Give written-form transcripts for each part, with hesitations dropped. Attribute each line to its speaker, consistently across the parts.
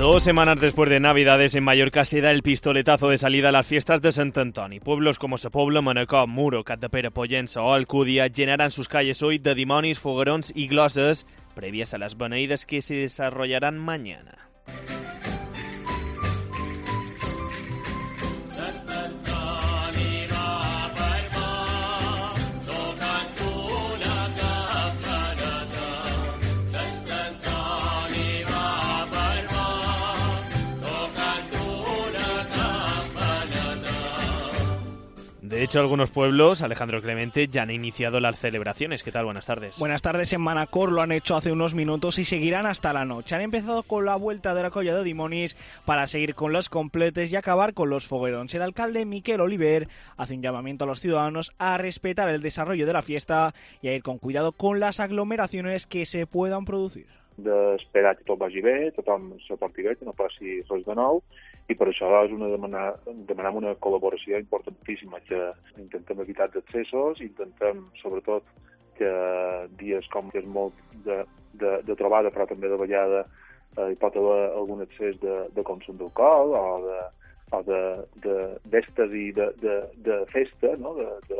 Speaker 1: 2 semanas después de Navidades, en Mallorca se da el pistoletazo de salida a las fiestas de Sant Antoni. Pueblos como Sa Pobla, Manacor, Muro, Capdepera, Pollença o Alcúdia llenan sus calles hoy de dimonis, foguerons y gloses previas a las beneïdes que se desarrollarán mañana. De hecho, algunos pueblos, Alejandro Clemente, ya han iniciado las celebraciones. ¿Qué tal? Buenas tardes.
Speaker 2: Buenas tardes. En Manacor lo han hecho hace unos minutos y seguirán hasta la noche. Han empezado con la vuelta de la colla de dimonis para seguir con los completes y acabar con los foguerons. El alcalde Miquel Oliver hace un llamamiento a los ciudadanos a respetar el desarrollo de la fiesta y a ir con cuidado con las aglomeraciones que se puedan producir.
Speaker 3: D'esperar que tot vagi bé, tothom se porti bé, que no passi res de nou, i per això és demanem una col·laboració importantíssima, que intentem evitar els excessos, intentem sobretot que dies com que és molt de trobada, però també de ballada, hi pot haver algun excés de consum d'alcohol o d'èxtasi de festa, no?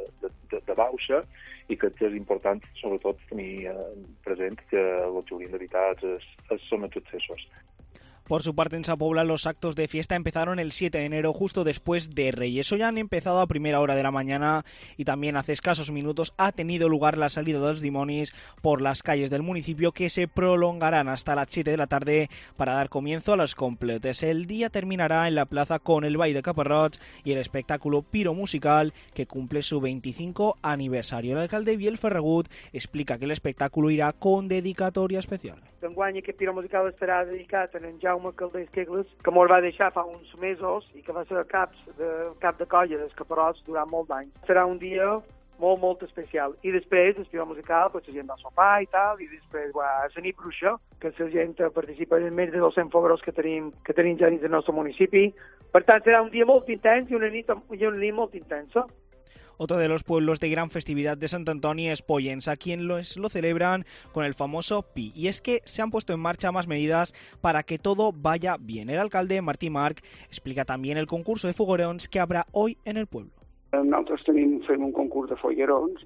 Speaker 3: de bauxa, i que és important, sobretot, tenir present que el que hauríem d'evitar són els excessos.
Speaker 2: Por su parte, en Sa Pobla, los actos de fiesta empezaron el 7 de enero, justo después de Reyes. Hoy han empezado a primera hora de la mañana y también hace escasos minutos ha tenido lugar la salida de los dimonis por las calles del municipio, que se prolongarán hasta las 7 de la tarde para dar comienzo a los completes. El día terminará en la plaza con el baile de Caparrots y el espectáculo piromusical, que cumple su 25 aniversario. El alcalde Biel Ferragut explica que el espectáculo irá con dedicatoria especial.
Speaker 4: D'enguany aquest piromusical estarà dedicat a en Jaume Calders Quegles, que mos va deixar fa uns mesos i que va ser cap de colla dels Caparrots durant molt d'anys. Serà un dia molt especial. I després, el piromusical, pues, la gent va sopar i tal, i després a la nit bruixa, que la gent participa en més de 200 foguerons que tenim ja dins del nostre municipi. Per tant, serà un dia molt intens i una nit molt intensa.
Speaker 2: Otro de los pueblos de gran festividad de Sant Antoni es Pollença, quien lo celebran con el famoso Pi. Y es que se han puesto en marcha más medidas para que todo vaya bien. El alcalde Martí Marc explica también el concurso de foguerons que habrá hoy en el pueblo.
Speaker 5: Nosaltres fem un concurs de foguerons,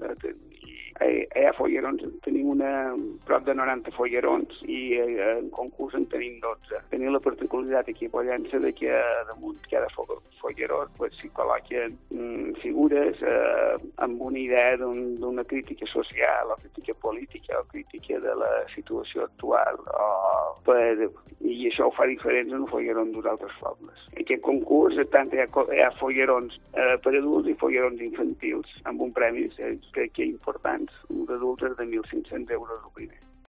Speaker 5: a foguerons tenim prop de 90 foguerons i en concurs en tenim 12. Tenim la particularitat aquí a Pollença de que damunt cada fogueró s'hi col·loquen figures amb una idea d'una crítica social o crítica política o crítica de la situació actual, i això ho fa diferents en foguerons dels altres pobles. Aquest concurs tant hi ha foguerons per adults i foguerons infantils, amb un premi que és important. Un d'adults és de 1.500 euros el primer.